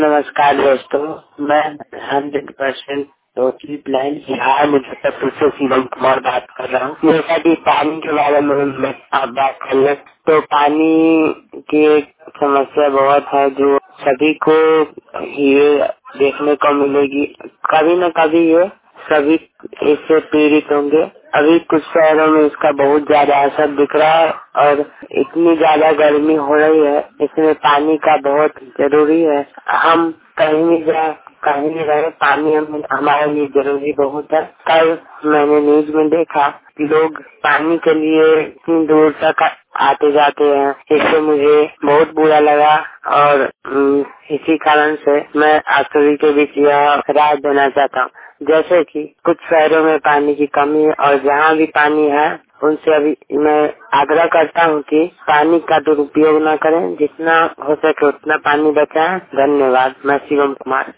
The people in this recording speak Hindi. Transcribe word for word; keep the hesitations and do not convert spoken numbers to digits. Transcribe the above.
नमस्कार दोस्तों, मैं hundred percent totally plan Bihar Muzaffarpur से शिवम कुमार बात कर रहा हूँ। जैसा कि पानी के बारे में मैं आप बात कर ले तो पानी की एक समस्या बहुत है जो सभी को ये देखने को मिलेगी। कभी न कभी ये सभी इससे पीड़ित होंगे। अभी कुछ शहरों में इसका बहुत ज्यादा असर दिख रहा है और इतनी ज्यादा गर्मी हो रही है, इसमें पानी का बहुत जरूरी है। हम कहीं भी जाए कहीं भी रहे, पानी हम हमारे लिए जरूरी बहुत है। कल मैंने न्यूज में देखा कि लोग पानी के लिए इतनी दूर तक आते जाते हैं, इससे मुझे बहुत बुरा लगा और अम, इसी कारण से मैं आप सभी के बीच यह राय देना चाहता हूँ। जैसे कि कुछ शहरों में पानी की कमी है और जहाँ भी पानी है उनसे अभी मैं आग्रह करता हूँ कि पानी का दुरुपयोग न करें, जितना हो सके उतना पानी बचाएं। धन्यवाद। मैं शिवम कुमार।